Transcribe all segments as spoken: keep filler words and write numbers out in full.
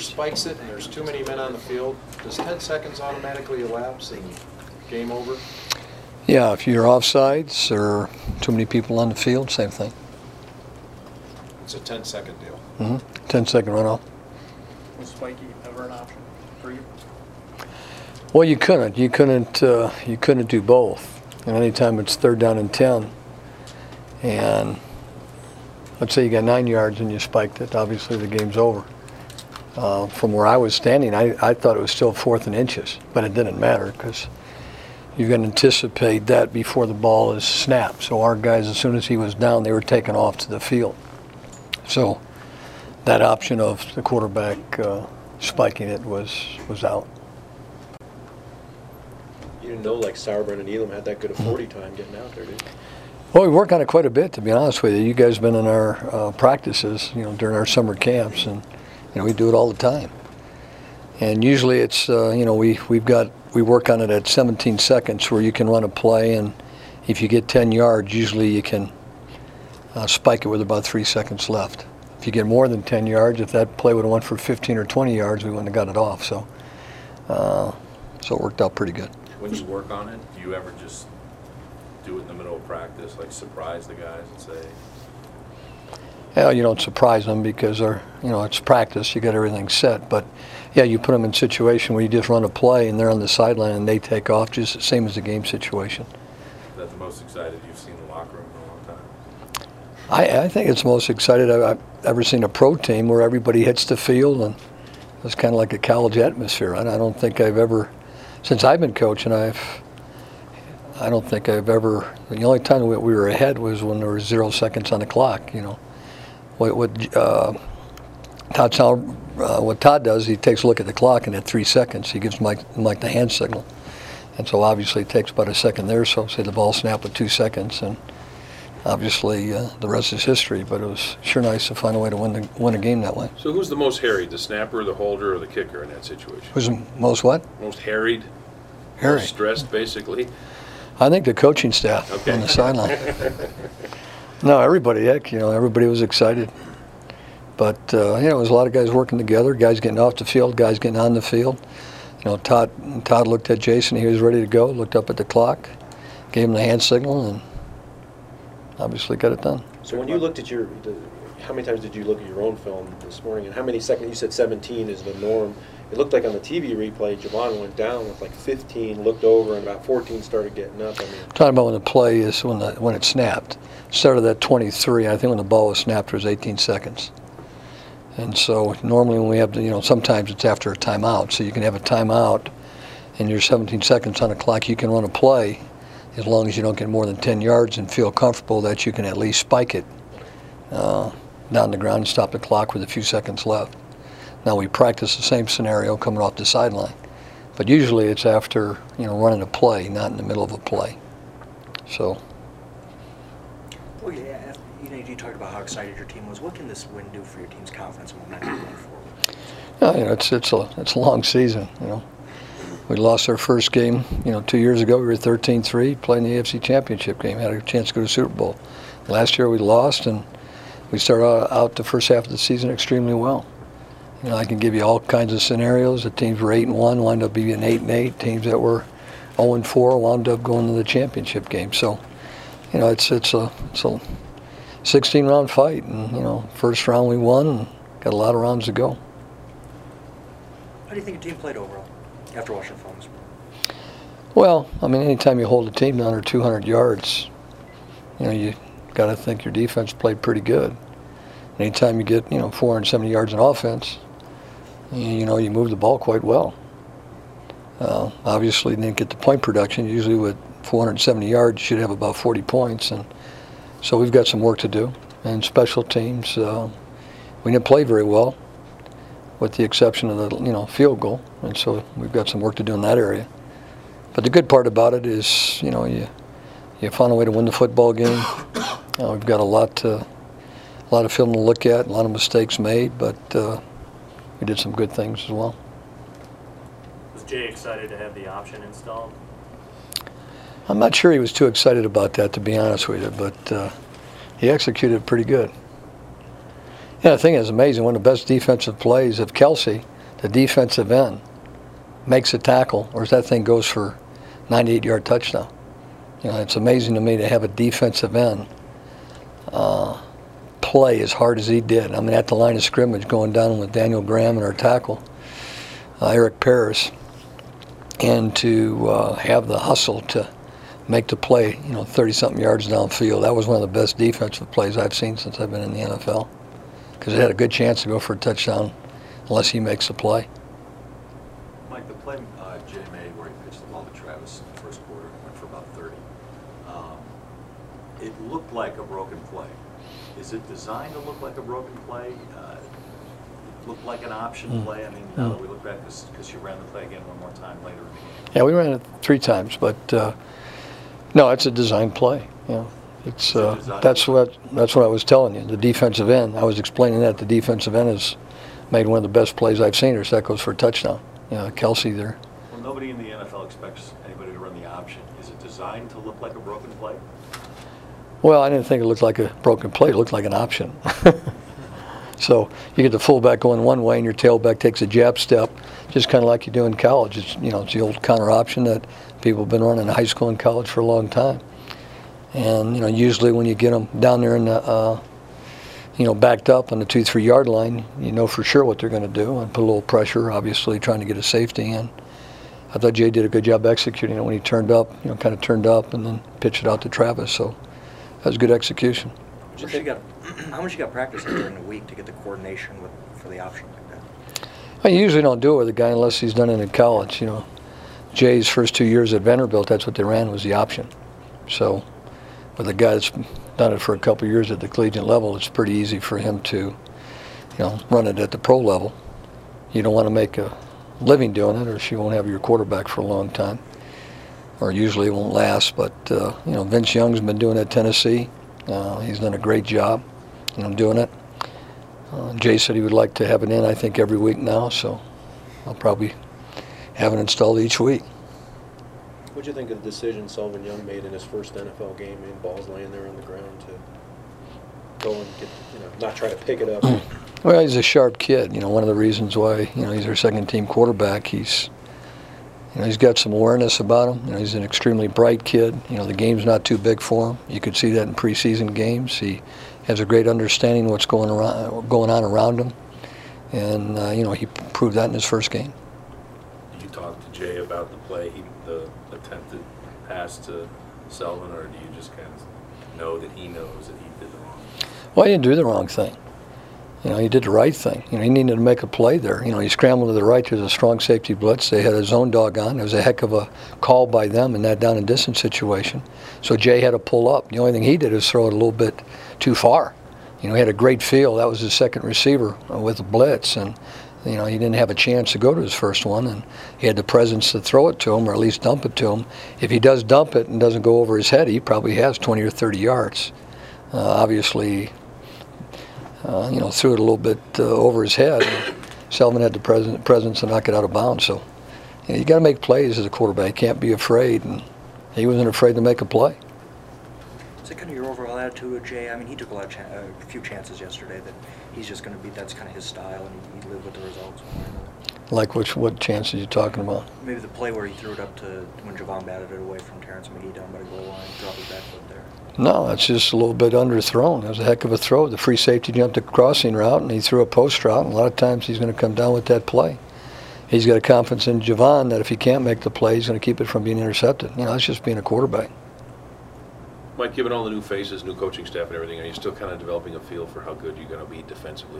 spikes it and there's too many men on the field, does ten seconds automatically elapse and game over? Yeah, if you're offsides or too many people on the field, same thing. It's a ten second deal. Mm-hmm. ten second runoff. Was spiky ever an option for you? Well, you couldn't. You couldn't. Uh, you couldn't do both. And anytime it's third down and ten, and let's say you got nine yards and you spiked it, obviously the game's over. Uh, from where I was standing, I, I thought it was still fourth and inches, but it didn't matter because you're going to anticipate that before the ball is snapped. So our guys, as soon as he was down, they were taken off to the field. So that option of the quarterback uh, spiking it was was out. You didn't know like Sauerbrunn and Elam had that good a forty time getting out there, did you? Well, we work on it quite a bit, to be honest with you. You guys have been in our uh, practices, you know, during our summer camps, and you know we do it all the time. And usually it's, uh, you know, we we've got we work on it at seventeen seconds, where you can run a play, and if you get ten yards, usually you can uh, spike it with about three seconds left. If you get more than ten yards, if that play would have went for fifteen or twenty yards, we wouldn't have got it off. So, uh, so it worked out pretty good. When you work on it, do you ever just do it in the middle of practice, like surprise the guys and say? Yeah, you don't surprise them because they're, you know, it's practice. You got everything set, but yeah, you put them in a situation where you just run a play and they're on the sideline and they take off, just the same as the game situation. Is that the most excited you've seen the locker room in a long time? I, I think it's the most excited I've, I've ever seen a pro team where everybody hits the field and it's kind of like a college atmosphere. I, I don't think I've ever, since I've been coaching, I've, I don't think I've ever, the only time we were ahead was when there was zero seconds on the clock, you know. What, what uh, Todd, uh, what Todd does, he takes a look at the clock, and at three seconds, he gives Mike, Mike the hand signal. And so obviously it takes about a second there, so say the ball snapped with two seconds, and obviously uh, the rest is history, but it was sure nice to find a way to win, the, win a game that way. So who's the most harried, the snapper, the holder, or the kicker in that situation? Who's the most what? Most harried? Harried. Most stressed, basically? I think the coaching staff Okay. on the sideline. No, everybody, heck, you know, everybody was excited. But, uh, you know, there was a lot of guys working together, guys getting off the field, guys getting on the field. You know, Todd, Todd looked at Jason, he was ready to go, looked up at the clock, gave him the hand signal, and obviously got it done. So when you looked at your, how many times did you look at your own film this morning, and how many seconds, you said seventeen is the norm. It looked like on the T V replay, Javon went down with like fifteen, looked over, and about fourteen started getting up. I mean, Talking about when the play is, when the when it snapped. Started at twenty-three, I think when the ball was snapped it was eighteen seconds. And so normally when we have, to, you know, sometimes it's after a timeout, so you can have a timeout and you're seventeen seconds on the clock, you can run a play as long as you don't get more than ten yards and feel comfortable that you can at least spike it uh, down the ground and stop the clock with a few seconds left. Now we practice the same scenario coming off the sideline, but usually it's after, you know, running a play, not in the middle of a play. So. Well, yeah, you know, you talked about how excited your team was. What can this win do for your team's confidence and momentum going forward? Yeah, you know, it's it's a it's a long season. You know, we lost our first game. You know, two years ago we were thirteen three, playing the A F C Championship game, had a chance to go to the Super Bowl. Last year we lost, and we started out the first half of the season extremely well. You know, I can give you all kinds of scenarios. The teams were eight and one, wound up being eight and eight. Teams that were zero and four wound up going to the championship game. So, you know, it's it's a it's a sixteen round fight, and you know, first round we won, and got a lot of rounds to go. How do you think your team played overall after watching the film this morning? Well, I mean, anytime you hold a team to under two hundred yards, you know, you got to think your defense played pretty good. Anytime you get, you know, four hundred seventy yards in offense, you, you know, you move the ball quite well. Uh, obviously, you didn't get the point production. Usually with four hundred seventy yards, you should have about forty points. And so we've got some work to do. And special teams, uh, we didn't play very well, with the exception of the, you know, field goal. And so we've got some work to do in that area. But the good part about it is, you know, you you found a way to win the football game. Uh, we've got a lot to, a lot of film to look at, a lot of mistakes made, but uh, we did some good things as well. Was Jay excited to have the option installed? I'm not sure he was too excited about that, to be honest with you, but uh, he executed pretty good. Yeah, the thing is amazing. One of the best defensive plays of Kelsey the defensive end makes a tackle, or that thing goes for ninety-eight yard touchdown. You know, it's amazing to me to have a defensive end uh, play as hard as he did. I mean, at the line of scrimmage, going down with Daniel Graham and our tackle, uh, Eric Paris, and to uh, have the hustle to make the play, you know, thirty-something yards downfield. That was one of the best defensive plays I've seen since I've been in the N F L, because it had a good chance to go for a touchdown unless he makes the play. Mike, the play uh, Jay made where he pitched the ball to Travis in the first quarter, went for about thirty. Um, it looked like a broken play. Is it designed to look like a broken play? Uh, it looked like an option Mm. play? I mean, now Mm. that we look back, because you ran the play again one more time later in the game. Yeah, we ran it three times, but uh, no, it's a design play. Yeah, it's a uh, design that's play. what that's what I was telling you. The defensive end. I was explaining that the defensive end has made one of the best plays I've seen. Or that goes for a touchdown. You know, Kelsey there. Well, nobody in the N F L expects anybody to run the option. Is it designed to look like a broken play? Well, I didn't think it looked like a broken play. It looked like an option. So you get the fullback going one way, and your tailback takes a jab step, just kind of like you do in college. It's, you know, it's the old counter option that people have been running in high school and college for a long time. And you know, usually when you get them down there in the, uh, you know, backed up on the two, three yard line, you know for sure what they're going to do, and put a little pressure, obviously trying to get a safety in. I thought Jay did a good job executing it when he turned up, you know, kind of turned up and then pitched it out to Travis. So that was good execution. How much you got? How much you got practice in during the week to get the coordination with for the option like that? I usually don't do it with a guy unless he's done it in college. You know, Jay's first two years at Vanderbilt, that's what they ran, was the option. So with a guy that's done it for a couple of years at the collegiate level, it's pretty easy for him to, you know, run it at the pro level. You don't want to make a living doing it, or she won't have your quarterback for a long time, or usually it won't last. But uh, you know, Vince Young's been doing it at Tennessee. Uh, he's done a great job, you know, doing it. Uh, Jay said he would like to have it in, I think, every week now, so I'll probably have it installed each week. What do you think of the decision Sullivan Young made in his first N F L game, in balls laying there on the ground, to go and get, you know, not try to pick it up? Well, he's a sharp kid. You know, one of the reasons why, you know, he's our second team quarterback, he's, you know, he's got some awareness about him. You know, he's an extremely bright kid. You know, the game's not too big for him. You could see that in preseason games. He has a great understanding of what's going around, going on around him, and uh, you know, he proved that in his first game. Do you talk to Jay about the play, he, the attempted pass to Sullivan, or do you just kind of know that he knows that he did the wrong thing? Well, he didn't do the wrong thing. You know, he did the right thing. You know, he needed to make a play there. You know, he scrambled to the right. There's a strong safety blitz. They had a zone dog on. It was a heck of a call by them in that down and distance situation. So Jay had to pull up. The only thing he did was throw it a little bit too far. You know, he had a great feel. That was his second receiver with the blitz, and you know, he didn't have a chance to go to his first one, and he had the presence to throw it to him, or at least dump it to him. If he does dump it and doesn't go over his head, he probably has twenty or thirty yards. Uh, obviously, uh, you know, threw it a little bit uh, over his head. Sullivan had the presence, presence to knock it out of bounds. So, you know, you got to make plays as a quarterback. You can't be afraid, and he wasn't afraid to make a play. Is that kind of your overall attitude with Jay? I mean, he took a lot of chan- uh, a few chances yesterday that he's just going to be. That's kind of his style, and he, he lived with the results. Like which what chances are you talking about? Maybe the play where he threw it up to when Javon batted it away from Terrence McGee down by the goal line, dropped his back foot there. No, it's just a little bit underthrown. It was a heck of a throw. The free safety jumped a crossing route, and he threw a post route, and a lot of times he's going to come down with that play. He's got a confidence in Javon that if he can't make the play, he's going to keep it from being intercepted. You know, that's just being a quarterback. Mike, given all the new faces, new coaching staff and everything, are you still kind of developing a feel for how good you're going to be defensively?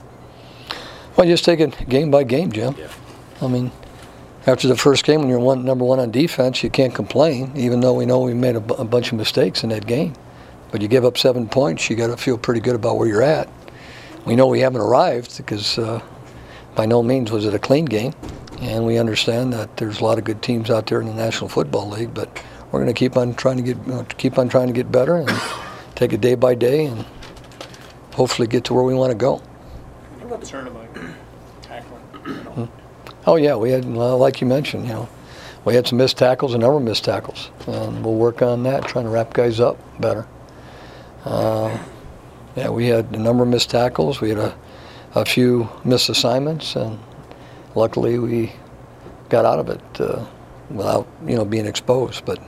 Well, just take it game by game, Jim. Yeah. I mean, after the first game, when you're one, number one on defense, you can't complain, even though we know we made a, b- a bunch of mistakes in that game. But you give up seven points, you got to feel pretty good about where you're at. We know we haven't arrived because uh, by no means was it a clean game, and we understand that there's a lot of good teams out there in the National Football League. But we're going to keep on trying to get you know, keep on trying to get better and take it day by day, and hopefully get to where we want to go. What about concern about tackling? You know? Oh yeah, we had, well, like you mentioned, you know, we had some missed tackles, a number of missed tackles, and we'll work on that, trying to wrap guys up better. Uh, yeah, we had a number of missed tackles. We had a, a few missed assignments, and luckily we got out of it uh, without, you know, being exposed. But,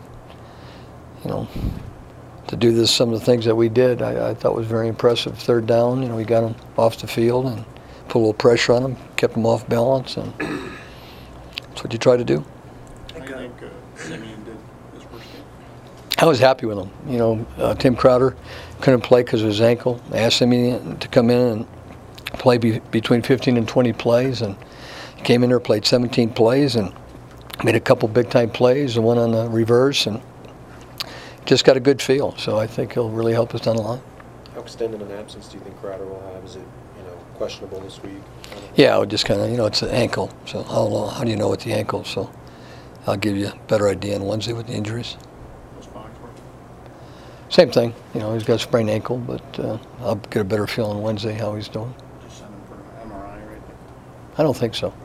you know, to do this, some of the things that we did, I, I thought was very impressive. Third down, you know, we got them off the field and put a little pressure on them, kept them off balance, and that's what you try to do. How do you think uh, Simeon did his first game? I was happy with him. You know, uh, Tim Crowder couldn't play because of his ankle. I asked him to come in and play be, between fifteen and twenty plays, and he came in there, played seventeen plays, and made a couple big-time plays, and one on the reverse, and just got a good feel. So I think he'll really help us down the line. How extended an absence do you think Crowder will have? Is it, you know, questionable this week? Yeah, I would just kind of, you know, it's an ankle. So how long, how do you know with the ankle? So I'll give you a better idea on Wednesday with the injuries. Was fine for him. Same thing. You know, he's got a sprained ankle, but uh, I'll get a better feel on Wednesday how he's doing. Just send him for an M R I, right? I don't think so.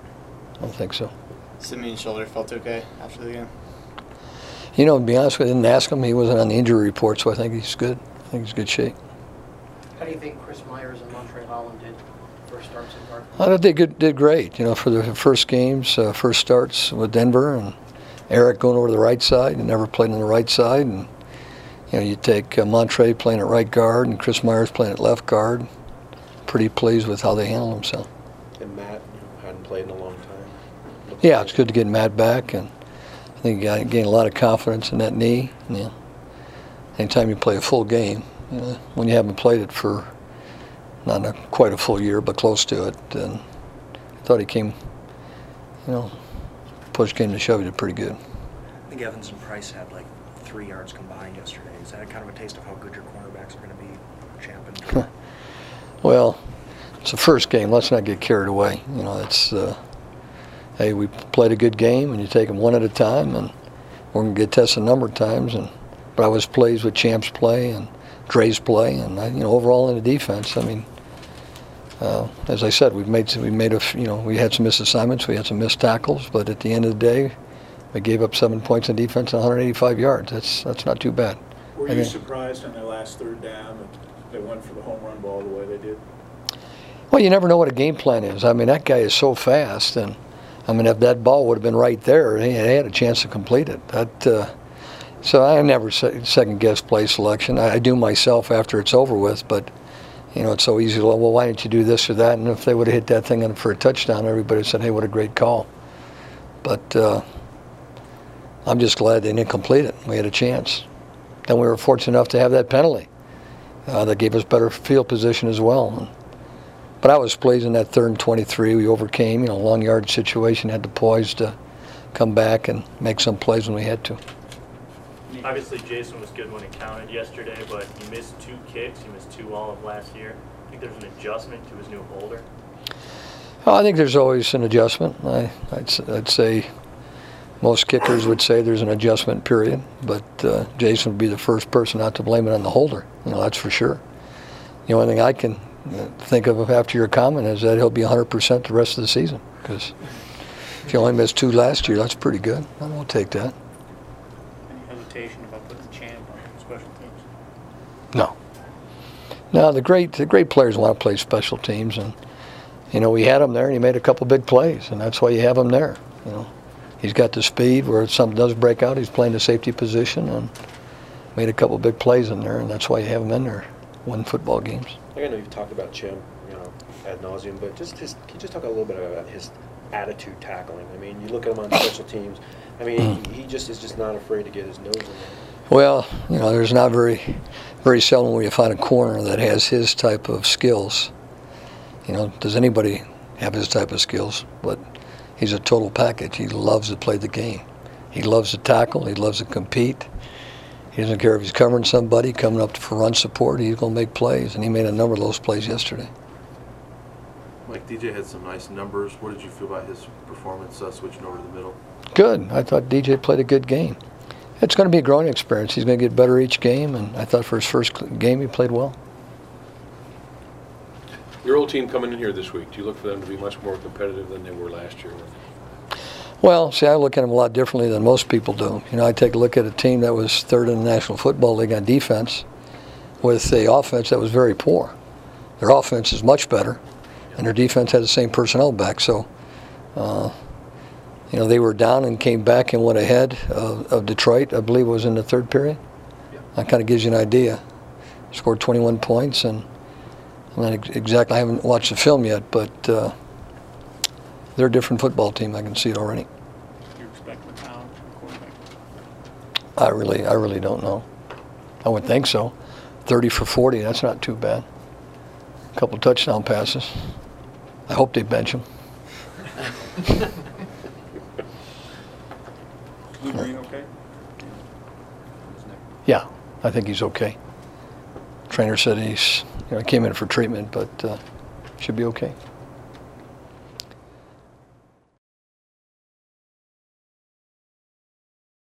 I don't think so. Simeon's shoulder felt okay after the game. You know, to be honest with you, I didn't ask him. He wasn't on the injury report, so I think he's good. I think he's in good shape. How do you think Chris Myers and Montre Holland did first starts in Garden? I thought they good, did great, you know, for their first games, uh, first starts with Denver, and Eric going over to the right side. He never played on the right side. And, you know, you take uh, Montre playing at right guard and Chris Myers playing at left guard. Pretty pleased with how they handled themselves. And Matt, you know, hadn't played in a long time. Looks Yeah, like- it's good to get Matt back, and I think he got, gained a lot of confidence in that knee. You know, anytime you play a full game, you know, when you haven't played it for not a, quite a full year, but close to it, and I thought he came, you know, push came to shove, he did pretty good. I think Evans and Price had like three yards combined yesterday. Is that kind of a taste of how good your cornerbacks are going to be, Champ? Well, it's the first game. Let's not get carried away. You know, it's, uh, hey, we played a good game, and you take them one at a time, and we're going to get tested a number of times. And but I was pleased with Champ's play and Dre's play, and I, you know, overall in the defense. I mean, uh, as I said, we've made we made a you know we had some missed assignments, we had some missed tackles, but at the end of the day, we gave up seven points in defense and one hundred eighty-five yards. That's that's not too bad. Were I you think- surprised on their last third down that they went for the home run ball the way they did? Well, you never know what a game plan is. I mean, that guy is so fast, and I mean, if that ball would have been right there, they had a chance to complete it. That, uh, so I never se- second-guess play selection. I, I do myself after it's over with, but, you know, it's so easy to, well, why didn't you do this or that? And if they would have hit that thing in for a touchdown, everybody said, hey, what a great call. But uh, I'm just glad they didn't complete it. We had a chance. Then we were fortunate enough to have that penalty. Uh, that gave us better field position as well. And, But I was pleased in that third and twenty-three. We overcame, you know, long yard situation, had the poise to come back and make some plays when we had to. Obviously, Jason was good when it counted yesterday, but he missed two kicks. He missed two all of last year. I think there's an adjustment to his new holder. Well, I think there's always an adjustment. I, I'd, s- I'd say most kickers would say there's an adjustment period, but uh, Jason would be the first person not to blame it on the holder. You know, that's for sure. The only thing I can uh, think of after your comment is that he'll be one hundred percent the rest of the season, because if you only missed two last year, that's pretty good. I won't take that. Any hesitation about putting Champ on special teams? No. No, the great the great players want to play special teams, and you know we had him there, and he made a couple big plays, and that's why you have him there. You know, he's got the speed where if something does break out, he's playing the safety position, and made a couple big plays in there, and that's why you have him in there, win football games. Like I know you've talked about Chim, you know, ad nauseum, but just his, can you just talk a little bit about his attitude tackling? I mean, you look at him on special teams. I mean, he, he just is just not afraid to get his nose in there. Well, you know, there's not very, very seldom where you find a corner that has his type of skills. You know, does anybody have his type of skills? But he's a total package. He loves to play the game. He loves to tackle. He loves to compete. He doesn't care if he's covering somebody, coming up for run support. He's going to make plays, and he made a number of those plays yesterday. Mike, D J had some nice numbers. What did you feel about his performance uh, switching over to the middle? Good. I thought D J played a good game. It's going to be a growing experience. He's going to get better each game, and I thought for his first game he played well. Your old team coming in here this week, do you look for them to be much more competitive than they were last year? Well, see, I look at them a lot differently than most people do. You know, I take a look at a team that was third in the National Football League on defense with a offense that was very poor. Their offense is much better, and their defense had the same personnel back. So Uh, you know, they were down and came back and went ahead of, of Detroit. I believe it was in the third period. Yeah. That kind of gives you an idea. Scored twenty-one points, and I'm not ex- exactly. I haven't watched the film yet, but uh, they're a different football team. I can see it already. You expect McCown, quarterback? I really, I really don't know. I would think so. thirty for forty. That's not too bad. A couple touchdown passes. I hope they bench him. Lou Green okay? Yeah, I think he's okay. Trainer said he's, you know, he came in for treatment, but uh, should be okay.